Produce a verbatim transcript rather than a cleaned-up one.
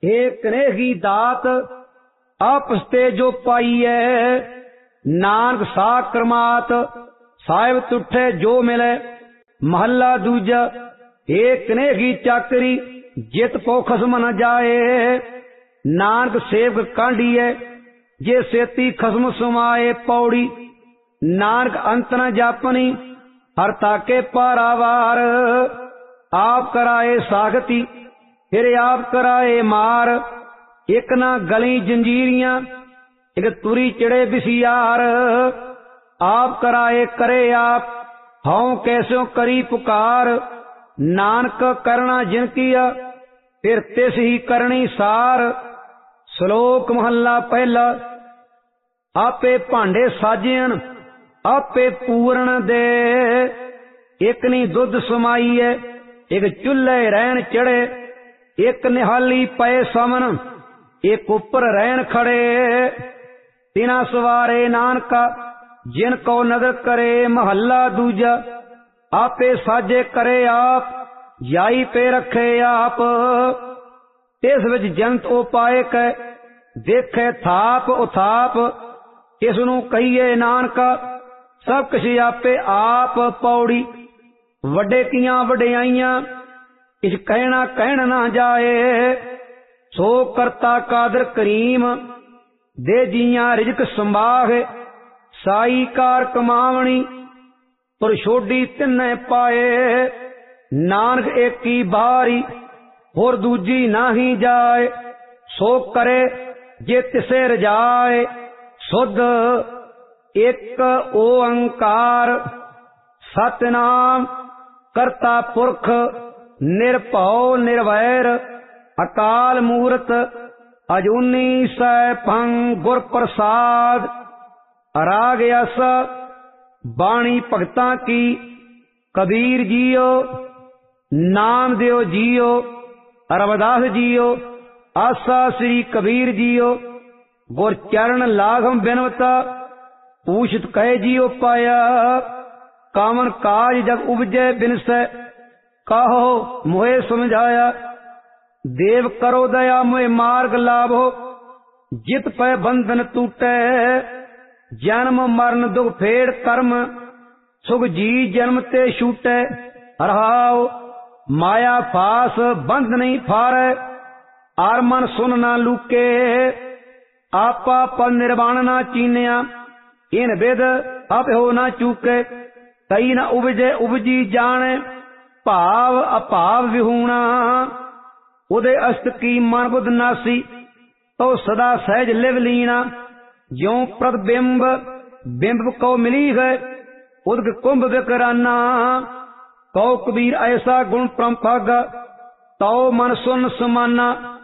हे कनेही दात आपस ते जो पाई है, नानक सा क्रमात साहिब तुठे जो मिले। महला दूजा हे कनेही चाकरी जित पो खसम न जाए, नानक सेवक कांढिए जे सेती खसम सुमाए। पौड़ी नानक अंत न जापनी हर ताके पारावार, आप कराए साखती फिर आप कराए मार। एक ना गली जंजीरियां एक तुरी चिड़े बिसियार, आप कराए करे आप हऊं कैसो करी पुकार। नानक करना जिन किया फिर तिस ही करनी सार। श्लोक महला पहला। आपे भांडे साजियन आपे पूर्ण दे, एक नी दुध समाईए एक चुल्हे रहन चढ़े। एक निहाली पए समन एक उपर रहन खड़े, तिना सवारे नानका जिन को नदर करे। महला दूजा आपे साजे करे आप जाई पे रखे आप। इस विच जंत ओ पाए कै देखे थाप उथाप, किसनू कहिए नानका सब किश आपे आप। पौड़ी वड्डे कियां वड्डियाइयां किछ कहना कहन ना जाए, सो करता कादर करीम दे जियां रिजक संभाग। साई कार कमावणी पर छोड़ी तिन्ने पाए, नानक एक की बारी होर दूजी नाही जाए। सो करे जे तिसे रजाए, सुध एक ओंकार सतनाम करता पुरख निरभौ निर्वैर। अकाल मूरत अजूनी सैभं गुर प्रसाद। राग यस बाणी भगतां की कबीर जियो, नाम दियो जियो रविदास जियो। आसा श्री कबीर जियो गुर चरण लाघम बिनवता, पूछत कहे जियो पाया। कामन काज जग उपजै बिनसै, कहो मोहे समझाया। देव करो दया मोहे मार्ग लाभो, जित पै बंधन टूटै। जन्म मरण दुख फेड़ कर्म, सुख जी जन्म ते छूटै। रहाओ माया फास बंध नहीं फारै, आर मन सुन ना लूके। आपा पर निर्वाण ना चीनिया, इन विद आप हो ना चूके। कई न उपजे उपजी जाने, भाव अभाव विहूणा। उदय अस्त की मन बुध नासी, तो सदा सहज लिव लीना। ज्यों प्रतिबिंब बिंब को मिली है, उदग कुंभ विकराना। कौ कबीर ऐसा गुण परम भागा, तो मन सुन समाना।